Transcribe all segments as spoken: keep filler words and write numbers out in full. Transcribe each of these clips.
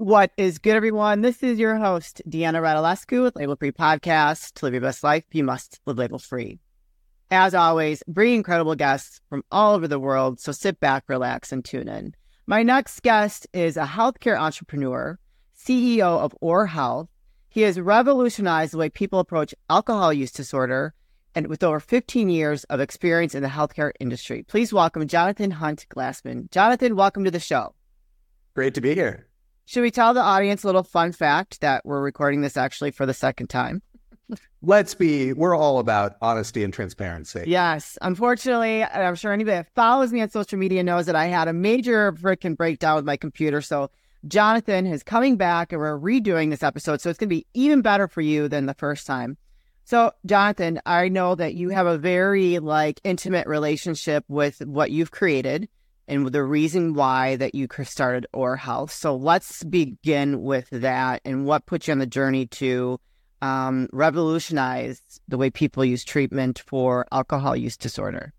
What is good, everyone? This is your host, Deanna Radulescu with Label Free Podcast. To live your best life, you must live label free. As always, bring incredible guests from all over the world, so sit back, relax, and tune in. My next guest is a healthcare entrepreneur, C E O of Or Health. He has revolutionized the way people approach alcohol use disorder, and with over fifteen years of experience in the healthcare industry. Please welcome Jonathan Hunt Glassman. Jonathan, welcome to the show. Great to be here. Should we tell the audience a little fun fact that we're recording this actually for the second time? Let's be, we're all about honesty and transparency. Yes. Unfortunately, I'm sure anybody that follows me on social media knows that I had a major freaking breakdown with my computer. So Jonathan is coming back and we're redoing this episode. So it's going to be even better for you than the first time. So Jonathan, I know that you have a very like intimate relationship with what you've created and the reason why that you started Or Health. So let's begin with that and what put you on the journey to um, revolutionize the way people use treatment for alcohol use disorder.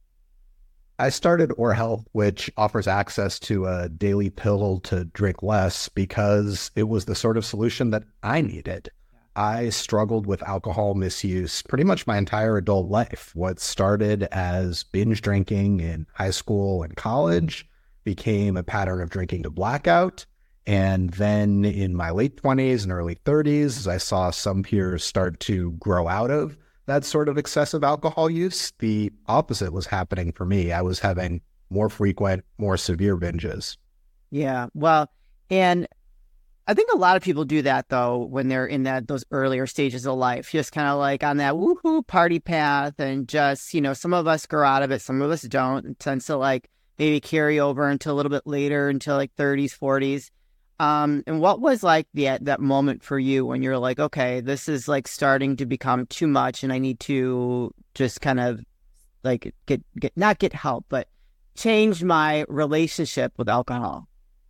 I started Or Health, which offers access to a daily pill to drink less because it was the sort of solution that I needed. I struggled with alcohol misuse pretty much my entire adult life. What started as binge drinking in high school and college became a pattern of drinking to blackout. And then in my late twenties and early thirties, as I saw some peers start to grow out of that sort of excessive alcohol use, the opposite was happening for me. I was having more frequent, more severe binges. Yeah, well, and I think a lot of people do that, though, when they're in that those earlier stages of life, just kind of like on that woohoo party path and just, you know, some of us grow out of it, some of us don't. It tends to like maybe carry over until a little bit later, until like thirties, forties. Um, and what was like the, that moment for you when you're like, okay, this is like starting to become too much and I need to just kind of like get, get not get help, but change my relationship with alcohol?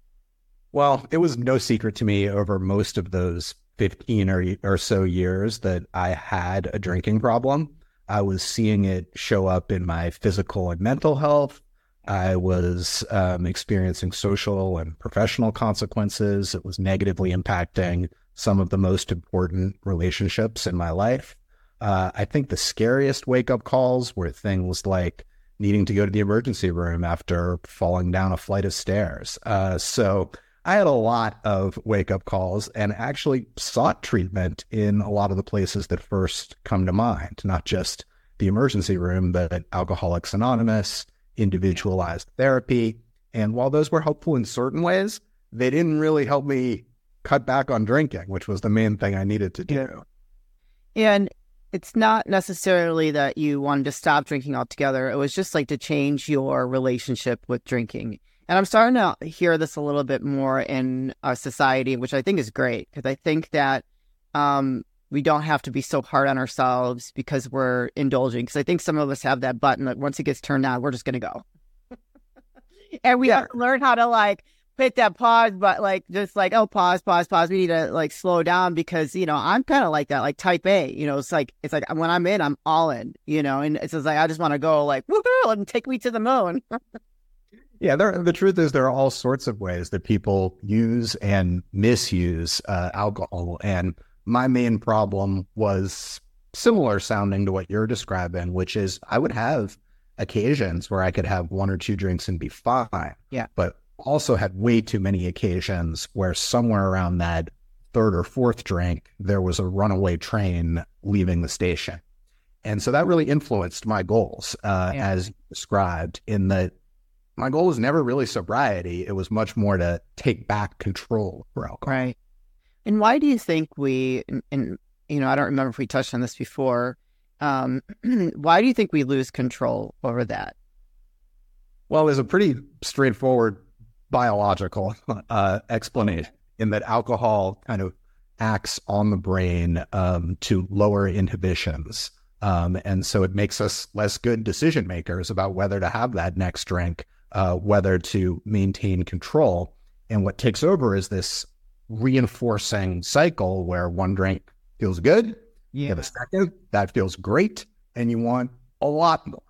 Well, it was no secret to me over most of those fifteen or, or so years that I had a drinking problem. I was seeing it show up in my physical and mental health. I was um, experiencing social and professional consequences. It was negatively impacting some of the most important relationships in my life. Uh, I think the scariest wake-up calls were things like needing to go to the emergency room after falling down a flight of stairs. Uh, so I had a lot of wake-up calls and actually sought treatment in a lot of the places that first come to mind, not just the emergency room, but Alcoholics Anonymous, individualized therapy. And while those were helpful in certain ways, they didn't really help me cut back on drinking, which was the main thing I needed to do. And it's not necessarily that you wanted to stop drinking altogether. It was just like to change your relationship with drinking. And I'm starting to hear this a little bit more in our society, which I think is great, because I think that um, we don't have to be so hard on ourselves because we're indulging. Because I think some of us have that button that once it gets turned on, we're just going to go. And we yeah. have to learn how to like hit that pause, but like just like, oh, pause, pause, pause. We need to like slow down because, you know, I'm kind of like that, like type A, you know, it's like, it's like when I'm in, I'm all in, you know, and it's just like, I just want to go like, woohoo, and take me to the moon. Yeah, there, the truth is there are all sorts of ways that people use and misuse uh, alcohol. And my main problem was similar sounding to what you're describing, which is I would have occasions where I could have one or two drinks and be fine. Yeah. But also had way too many occasions where somewhere around that third or fourth drink, there was a runaway train leaving the station. And so that really influenced my goals, uh, yeah. as described, in that my goal was never really sobriety. It was much more to take back control for alcohol. Right. And why do you think we, and, and you know, I don't remember if we touched on this before, um, why do you think we lose control over that? Well, there's a pretty straightforward biological uh, explanation in that alcohol kind of acts on the brain um, to lower inhibitions. Um, and so it makes us less good decision makers about whether to have that next drink, uh, whether to maintain control. And what takes over is this reinforcing cycle where one drink feels good, yeah. you have a second, that feels great, and you want a lot more.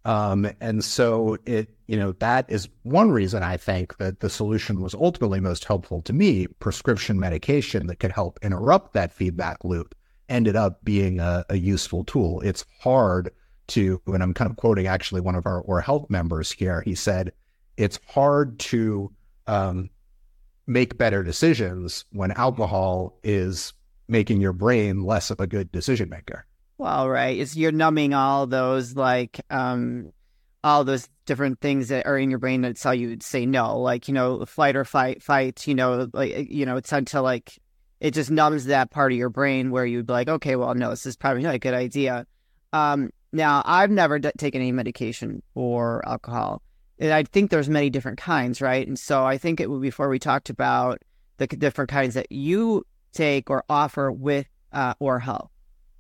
Um, and so it, you know, that is one reason I think that the solution was ultimately most helpful to me. Prescription medication that could help interrupt that feedback loop ended up being a, a useful tool. It's hard to, and I'm kind of quoting actually one of our Or Health members here. He said, it's hard to um, make better decisions when alcohol is making your brain less of a good decision maker. Well, right. It's you're numbing all those like um all those different things that are in your brain that tell you to say no, like, you know, flight or fight, fight, you know, like, you know, it's until like it just numbs that part of your brain where you'd be like, okay, well, no, this is probably not a good idea. Um, now, I've never d- taken any medication for alcohol. And I think there's many different kinds, right? And so I think it would before we talked about the different kinds that you take or offer with uh, Or Health.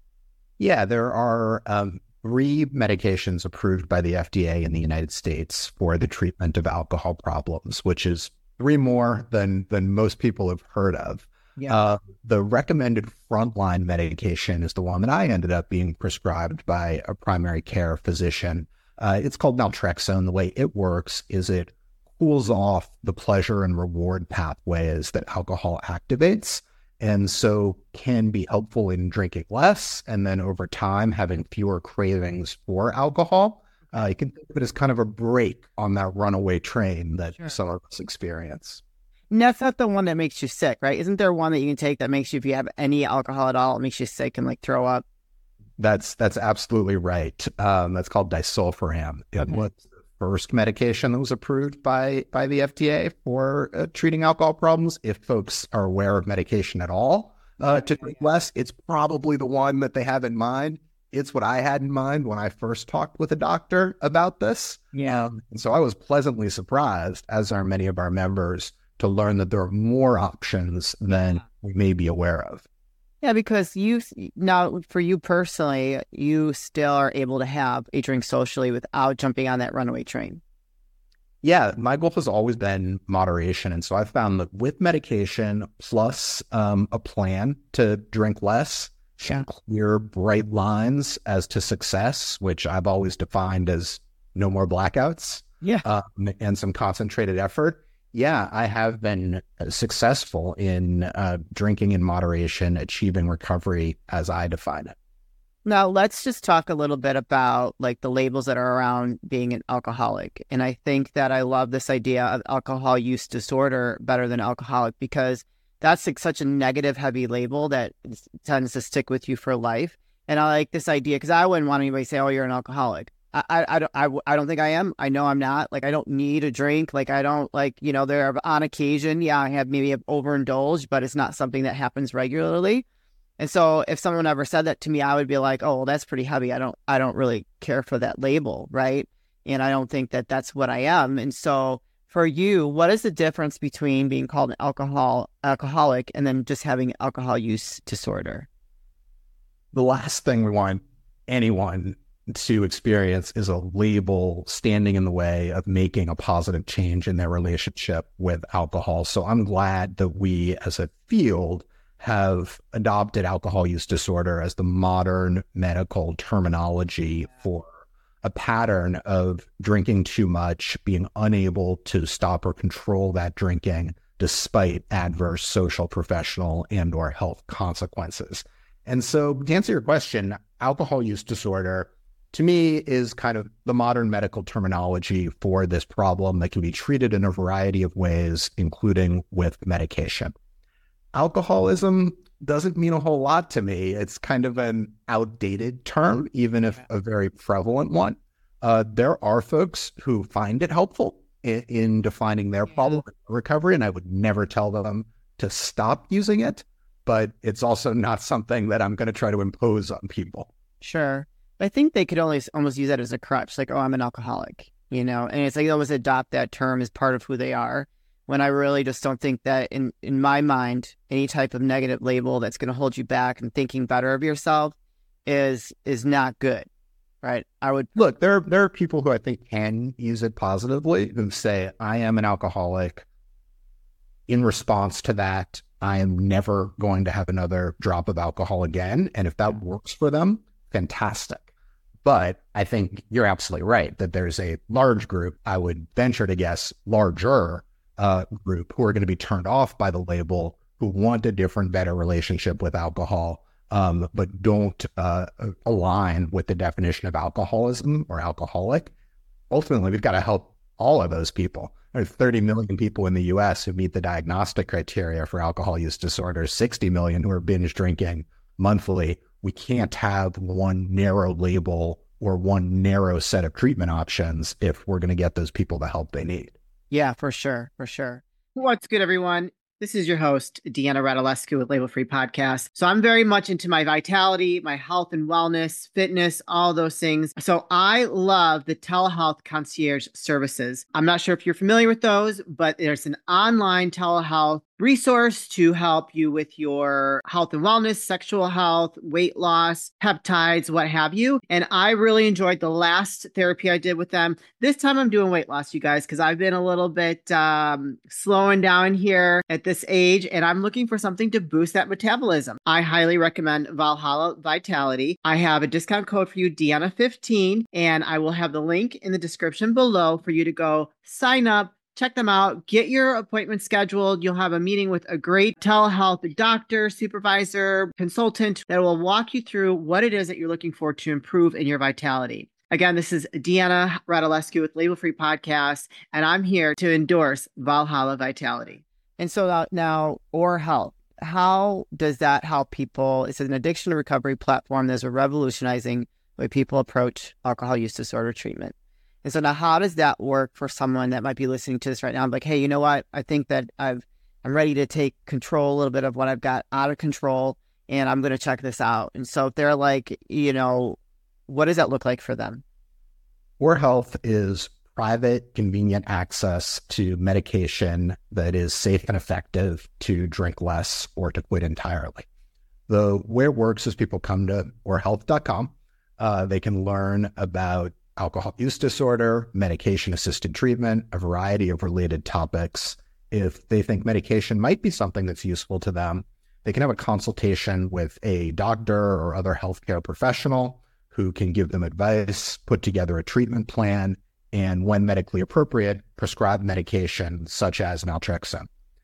Yeah, there are um, three medications approved by the F D A in the United States for the treatment of alcohol problems, which is three more than than most people have heard of. Yeah. Uh, the recommended frontline medication is the one that I ended up being prescribed by a primary care physician. Uh, it's called naltrexone. The way it works is it cools off the pleasure and reward pathways that alcohol activates, and so can be helpful in drinking less, and then over time having fewer cravings for alcohol. Uh, you can think of it as kind of a brake on that runaway train that sure. some of us experience. And that's not the one that makes you sick, right? Isn't there one that you can take that makes you, if you have any alcohol at all, it makes you sick and like throw up? That's that's absolutely right. Um, that's called disulfiram. It okay. was the first medication that was approved by by the F D A for uh, treating alcohol problems. If folks are aware of medication at all uh, to drink less, it's probably the one that they have in mind. It's what I had in mind when I first talked with a doctor about this. Yeah. Um, and so I was pleasantly surprised, as are many of our members, to learn that there are more options than we may be aware of. Yeah, because you, now for you personally, you still are able to have a drink socially without jumping on that runaway train. Yeah, my goal has always been moderation. And so I've found that with medication plus um, a plan to drink less, yeah. clear, bright lines as to success, which I've always defined as no more blackouts, yeah, um, and some concentrated effort. Yeah, I have been successful in uh, drinking in moderation, achieving recovery as I define it. Now, let's just talk a little bit about like the labels that are around being an alcoholic. And I think that I love this idea of alcohol use disorder better than alcoholic, because that's like such a negative, heavy label that tends to stick with you for life. And I like this idea because I wouldn't want anybody to say, oh, you're an alcoholic. I, I, I, don't, I, I don't think I am. I know I'm not. Like, I don't need a drink. Like, I don't, like, you know, there on occasion, yeah, I have maybe have overindulged, but it's not something that happens regularly. And so if someone ever said that to me, I would be like, oh, well, that's pretty heavy. I don't, I don't really care for that label, right? And I don't think that that's what I am. And so for you, what is the difference between being called an alcohol alcoholic and then just having alcohol use disorder? The last thing we want anyone to experience is a label standing in the way of making a positive change in their relationship with alcohol. So I'm glad that we as a field have adopted alcohol use disorder as the modern medical terminology for a pattern of drinking too much, being unable to stop or control that drinking despite adverse social, professional, and or health consequences. And so to answer your question, alcohol use disorder to me is kind of the modern medical terminology for this problem that can be treated in a variety of ways, including with medication. Alcoholism doesn't mean a whole lot to me. It's kind of an outdated term, even if a very prevalent one. Uh, there are folks who find it helpful in, in defining their problem and recovery, and I would never tell them to stop using it, but it's also not something that I'm going to try to impose on people. Sure. I think they could only almost use that as a crutch, like, oh, I'm an alcoholic, you know, and it's like they almost adopt that term as part of who they are, when I really just don't think that in, in my mind, any type of negative label that's going to hold you back and thinking better of yourself is is not good, right? I would look, there, there are people who I think can use it positively, who say, I am an alcoholic. In response to that, I am never going to have another drop of alcohol again. And if that works for them, fantastic. But I think you're absolutely right that there's a large group, I would venture to guess larger uh, group, who are going to be turned off by the label, who want a different, better relationship with alcohol, um, but don't uh, align with the definition of alcoholism or alcoholic. Ultimately, we've got to help all of those people. There are thirty million people in the U S who meet the diagnostic criteria for alcohol use disorder, sixty million who are binge drinking monthly. We can't have one narrow label or one narrow set of treatment options if we're going to get those people the help they need. Yeah, for sure. For sure. What's good, everyone? This is your host, Deanna Radulescu with Label Free Podcast. So I'm very much into my vitality, my health and wellness, fitness, all those things. So I love the telehealth concierge services. I'm not sure if you're familiar with those, but there's an online telehealth resource to help you with your health and wellness, sexual health, weight loss, peptides, what have you. And I really enjoyed the last therapy I did with them. This time I'm doing weight loss, you guys, because I've been a little bit um, slowing down here at this age, and I'm looking for something to boost that metabolism. I highly recommend Valhalla Vitality. I have a discount code for you, Deanna fifteen, and I will have the link in the description below for you to go sign up. Check them out. Get your appointment scheduled. You'll have a meeting with a great telehealth doctor, supervisor, consultant that will walk you through what it is that you're looking for to improve in your vitality. Again, this is Deanna Radulescu with Label Free Podcast, and I'm here to endorse Valhalla Vitality. And so now, now Or Health, how does that help people? It's an addiction recovery platform that's revolutionizing the way people approach alcohol use disorder treatment. And so now how does that work for someone that might be listening to this right now? I'm like, hey, you know what? I think that I've, I'm ready to take control a little bit of what I've got out of control, and I'm going to check this out. And so if they're like, you know, what does that look like for them? Or Health is private, convenient access to medication that is safe and effective to drink less or to quit entirely. The way it works is people come to or health dot com. Uh, they can learn about alcohol use disorder, medication-assisted treatment, a variety of related topics. If they think medication might be something that's useful to them, they can have a consultation with a doctor or other healthcare professional who can give them advice, put together a treatment plan, and when medically appropriate, prescribe medication such as naltrexone.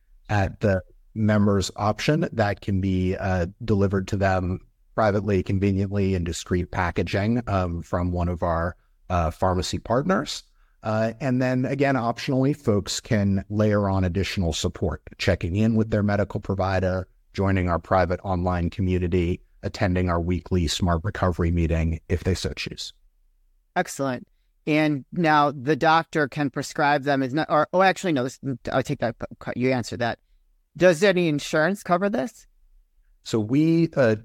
At the member's option, that can be uh, delivered to them privately, conveniently, in discreet packaging um, from one of our Uh, pharmacy partners. Uh, and then again, optionally, folks can layer on additional support, checking in with their medical provider, joining our private online community, attending our weekly Smart Recovery meeting if they so choose. Excellent. And now the doctor can prescribe them as not, or, oh, actually, no, this, I'll take that. You answered that. Does any insurance cover this? So we uh,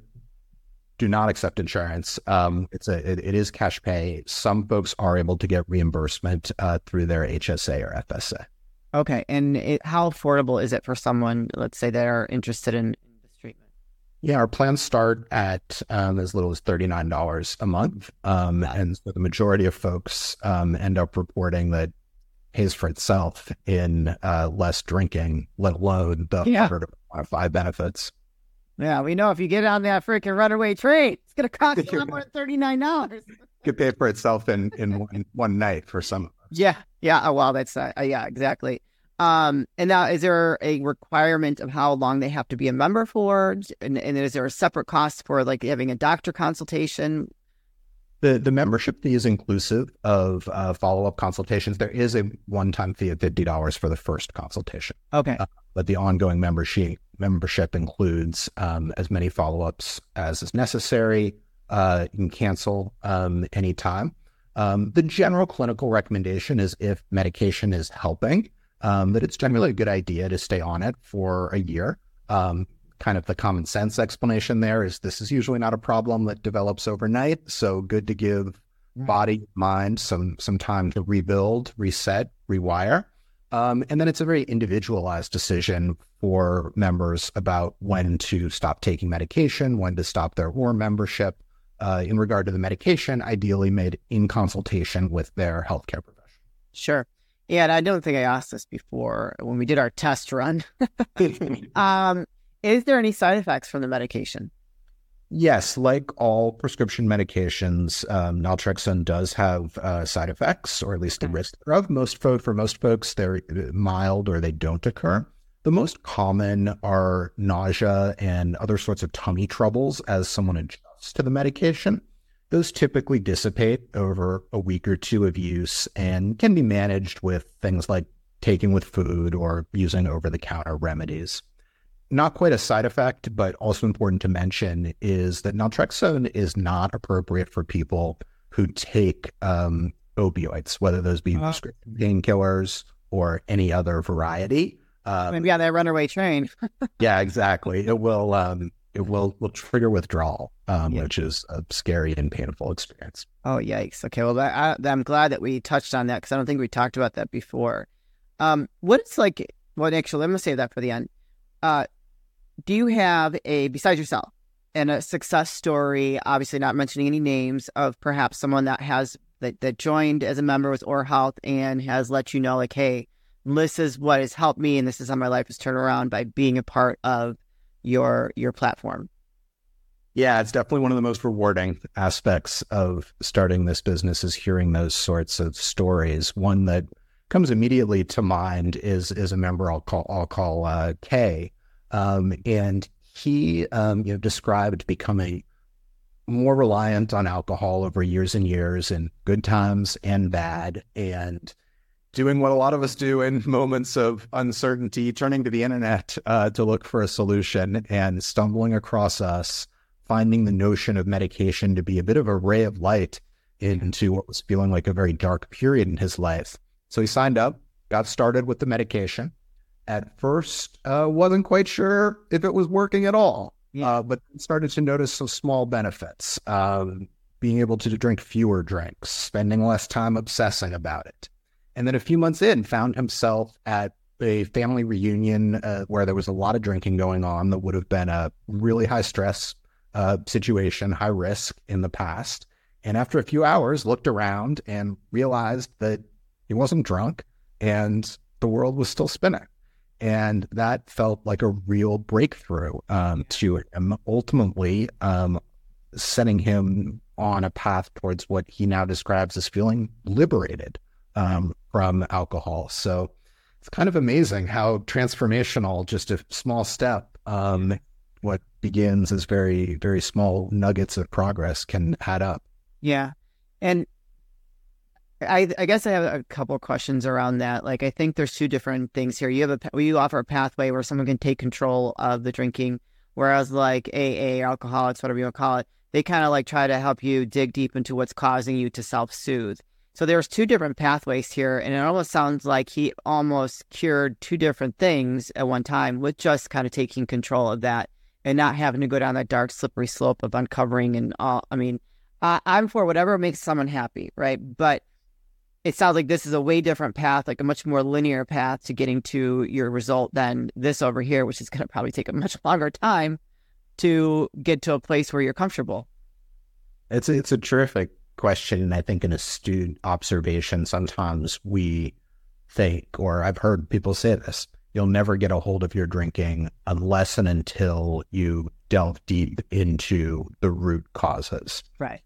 do not accept insurance. Um, it's a it, it is cash pay. Some folks are able to get reimbursement uh, through their H S A or F S A. Okay, and it, how affordable is it for someone, let's say, that are interested in, in this treatment? Yeah, our plans start at um, as little as thirty-nine dollars a month, um, and so the majority of folks um, end up reporting that pays for itself in uh, less drinking, let alone the yeah. one hundred five benefits. Yeah, we know if you get on that freaking runaway train, it's going to cost you a lot more than thirty-nine dollars. Could pay for itself in, in one, one night for some of us. Yeah, yeah. Oh, well, that's, uh, yeah, exactly. Um, and now, is there a requirement of how long they have to be a member for? And, and is there a separate cost for like having a doctor consultation? The the membership fee is inclusive of uh, follow-up consultations. There is a one-time fee of fifty dollars for the first consultation. Okay. Uh, but the ongoing membership membership includes um, as many follow-ups as is necessary. Uh, you can cancel um, anytime. Um, the general clinical recommendation is if medication is helping, um, that it's generally a good idea to stay on it for a year. Um, kind of the common sense explanation there is this is usually not a problem that develops overnight. So good to give body, mind some some time to rebuild, reset, rewire. Um, and then it's a very individualized decision for members about when to stop taking medication, when to stop their O R membership. Uh, in regard to the medication, ideally made in consultation with their healthcare professional. Sure. Yeah, and I don't think I asked this before when we did our test run. um, is there any side effects from the medication? Yes, like all prescription medications, um, naltrexone does have uh, side effects, or at least the risk thereof. Most folk, for most folks, they're mild or they don't occur. The most common are nausea and other sorts of tummy troubles as someone adjusts to the medication. Those typically dissipate over a week or two of use and can be managed with things like taking with food or using over-the-counter remedies. Not quite a side effect, but also important to mention is that naltrexone is not appropriate for people who take um, opioids, whether those be uh, painkillers or any other variety. Um, Maybe on that runaway train. Yeah, exactly. It will um, it will will trigger withdrawal, um, yeah. which is a scary and painful experience. Oh, yikes. Okay, well, I, I'm glad that we touched on that because I don't think we talked about that before. Um, what it's like, well, actually, let me save that for the end. Uh, do you have a, besides yourself, and a success story, obviously not mentioning any names, of perhaps someone that has, that, that joined as a member with Oura Health and has let you know, like, hey, this is what has helped me and this is how my life has turned around by being a part of your your platform? Yeah, it's definitely one of the most rewarding aspects of starting this business is hearing those sorts of stories. One that comes immediately to mind is is a member I'll call I'll call uh, Kay, um, and he um, you know described becoming more reliant on alcohol over years and years, in good times and bad, and doing what a lot of us do in moments of uncertainty, turning to the internet uh, to look for a solution and stumbling across us, finding the notion of medication to be a bit of a ray of light into what was feeling like a very dark period in his life. So he signed up, got started with the medication. At first, uh, wasn't quite sure if it was working at all, yeah. uh, but started to notice some small benefits, um, being able to drink fewer drinks, spending less time obsessing about it. And then a few months in, found himself at a family reunion uh, where there was a lot of drinking going on that would have been a really high stress uh, situation, high risk in the past. And after a few hours, looked around and realized that he wasn't drunk and the world was still spinning. And that felt like a real breakthrough um, to him, ultimately um, setting him on a path towards what he now describes as feeling liberated um, from alcohol. So it's kind of amazing how transformational just a small step, um, what begins as very, very small nuggets of progress can add up. Yeah. And I, I guess I have a couple of questions around that. Like, I think there's two different things here. You have a, you offer a pathway where someone can take control of the drinking, whereas like A A, alcoholics, whatever you want to call it, they kind of like try to help you dig deep into what's causing you to self-soothe. So there's two different pathways here, and it almost sounds like he almost cured two different things at one time with just kind of taking control of that and not having to go down that dark, slippery slope of uncovering and all. I mean, uh, I'm for whatever makes someone happy, right? But it sounds like this is a way different path, like a much more linear path to getting to your result than this over here, which is going to probably take a much longer time to get to a place where you're comfortable. It's a, it's a terrific question, and I think an astute observation. Sometimes we think, or I've heard people say this, you'll never get a hold of your drinking unless and until you delve deep into the root causes. Right.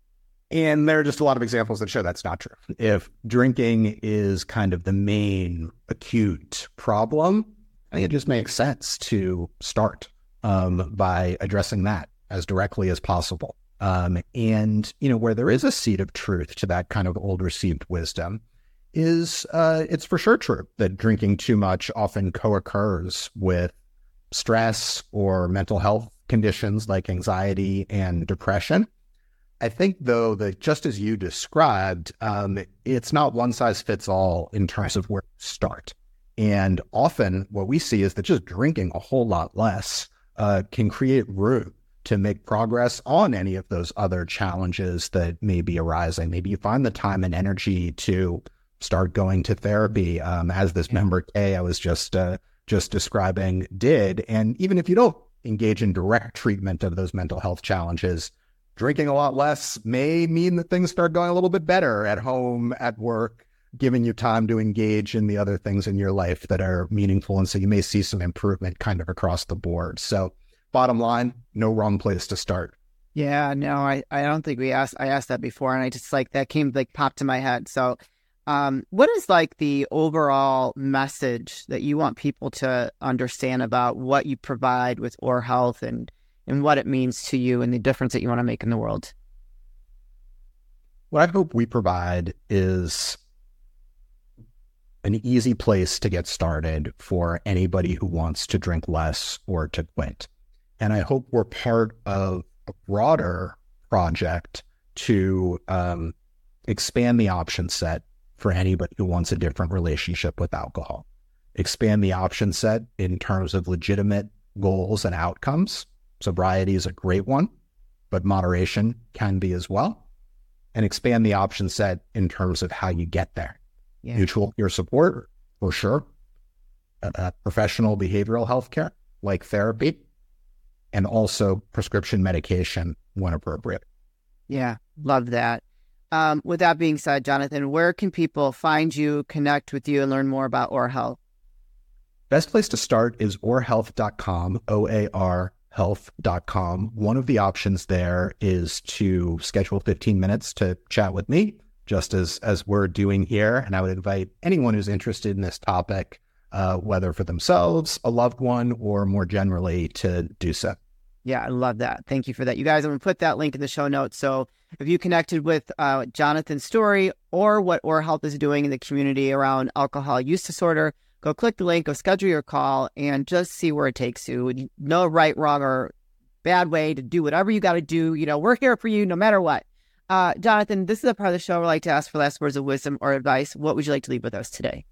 And there are just a lot of examples that show that's not true. If drinking is kind of the main acute problem, I think it just makes sense to start um, by addressing that as directly as possible. Um, and, you know, where there is a seed of truth to that kind of old received wisdom is uh, it's for sure true that drinking too much often co-occurs with stress or mental health conditions like anxiety and depression. I think, though, that just as you described, um, it's not one size fits all in terms of where to start. And often what we see is that just drinking a whole lot less uh, can create room to make progress on any of those other challenges that may be arising. Maybe you find the time and energy to start going to therapy, um, as this member Kay I was just uh, just describing did. And even if you don't engage in direct treatment of those mental health challenges, drinking a lot less may mean that things start going a little bit better at home, at work, giving you time to engage in the other things in your life that are meaningful. And so you may see some improvement kind of across the board. So bottom line, no wrong place to start. Yeah, no, I, I don't think we asked, I asked that before, and I just like, that came like popped to my head. So, um, what is like the overall message that you want people to understand about what you provide with Oral Health and, and what it means to you and the difference that you want to make in the world? What I hope we provide is an easy place to get started for anybody who wants to drink less or to quit. And I hope we're part of a broader project to um, expand the option set for anybody who wants a different relationship with alcohol. Expand the option set in terms of legitimate goals and outcomes. Sobriety is a great one, but moderation can be as well. And expand the option set in terms of how you get there. Yeah. Mutual peer support, for sure. Uh, professional behavioral health care, like therapy, and also prescription medication when appropriate. Yeah, love that. Um, with that being said, Jonathan, where can people find you, connect with you, and learn more about Oar Health? Best place to start is oar health dot com, O A R health dot com. One of the options there is to schedule fifteen minutes to chat with me, just as, as we're doing here. And I would invite anyone who's interested in this topic, uh, whether for themselves, a loved one, or more generally, to do so. Yeah, I love that. Thank you for that. You guys, I'm going to put that link in the show notes. So if you connected with uh, Jonathan's story or what Oar Health is doing in the community around alcohol use disorder, go click the link, go schedule your call, and just see where it takes you. No right, wrong, or bad way to do whatever you got to do. You know, we're here for you no matter what. Uh, Jonathan, this is a part of the show where I like to ask for last words of wisdom or advice. What would you like to leave with us today?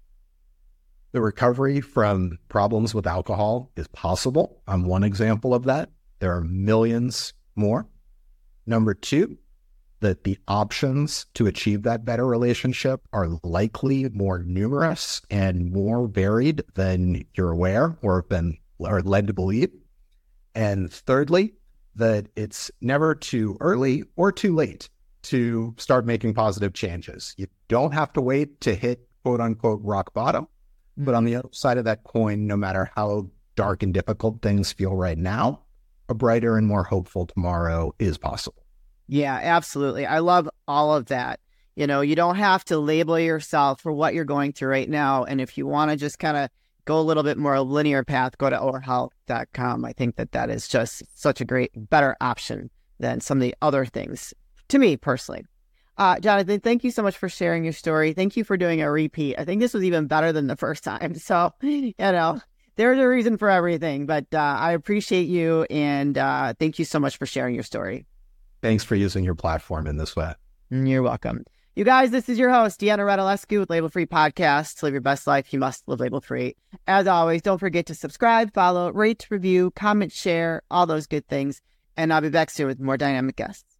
The recovery from problems with alcohol is possible. I'm one example of that. There are millions more. Number two, that the options to achieve that better relationship are likely more numerous and more varied than you're aware or have been or led to believe. And thirdly, that it's never too early or too late to start making positive changes. You don't have to wait to hit quote unquote rock bottom. But on the other side of that coin, no matter how dark and difficult things feel right now, a brighter and more hopeful tomorrow is possible. Yeah, absolutely. I love all of that. You know, you don't have to label yourself for what you're going through right now. And if you want to just kind of go a little bit more linear path, go to oar health dot com. I think that that is just such a great, better option than some of the other things, to me personally. Uh, Jonathan, thank you so much for sharing your story. Thank you for doing a repeat. I think this was even better than the first time. So, you know, there's a reason for everything, but uh, I appreciate you. And uh, thank you so much for sharing your story. Thanks for using your platform in this way. You're welcome. You guys, this is your host, Deanna Radulescu with Label Free Podcast. To live your best life, you must live label free. As always, don't forget to subscribe, follow, rate, review, comment, share, all those good things. And I'll be back soon with more dynamic guests.